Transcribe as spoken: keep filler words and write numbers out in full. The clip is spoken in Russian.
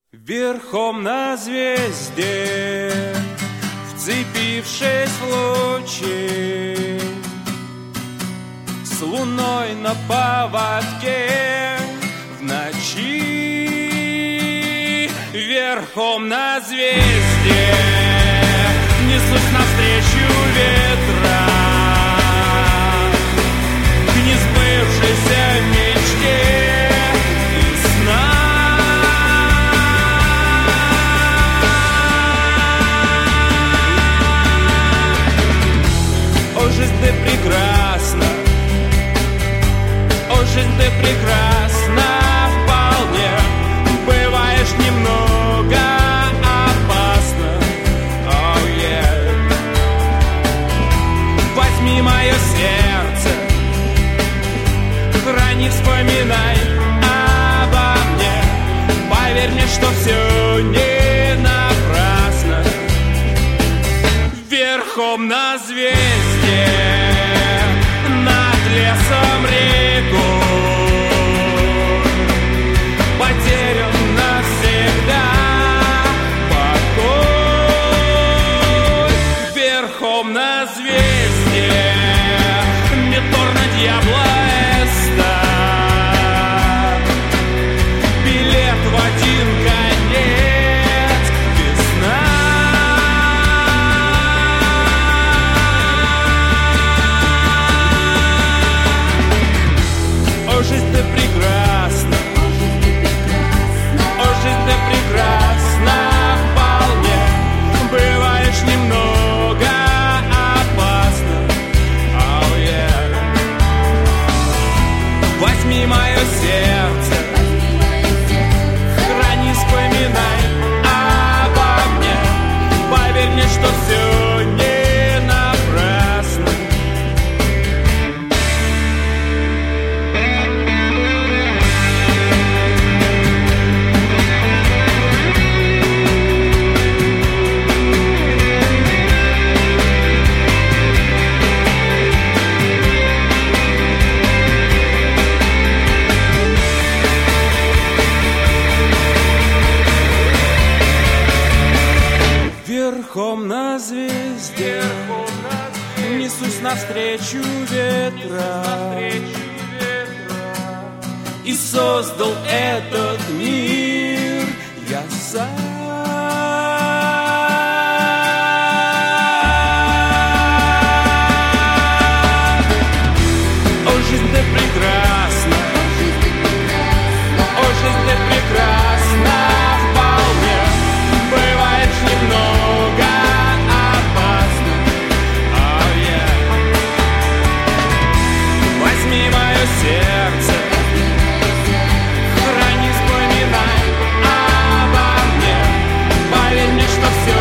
Верхом на звезде, вцепившись в лучи, с луной на поводке в ночи. Верхом на звезде несусь навстречу ветра к несбывшейся мечте и сна. О, жизнь, ты прекрасна, о, жизнь, ты прекрасна вполне. Бываешь немного опасна, oh, yeah. Возьми мое сердце, храни, вспоминай обо мне. Поверь мне, что все не напрасно. Верхом на звезде, над лесом реку, потерян навсегда покой. Верхом на звезде, метор на Дьябло-Эста, билет в один конец, весна. О, жизнь, ты прекрасна, о, жизнь, ты прекрасна вполне. Бываешь немного опасна, oh, yeah. Возьми мое сердце, храни, вспоминай обо мне. Поверь мне, что все не напрасно. Верхом на звезде несусь навстречу ветра и создал этот мир я сам. О, жизнь, ты прекрасна, о, жизнь, ты прекрасна вполне. Бываешь немного опасно, oh, yeah. Возьми мое сердце, храни, вспоминай обо мне. Поверь мне, что все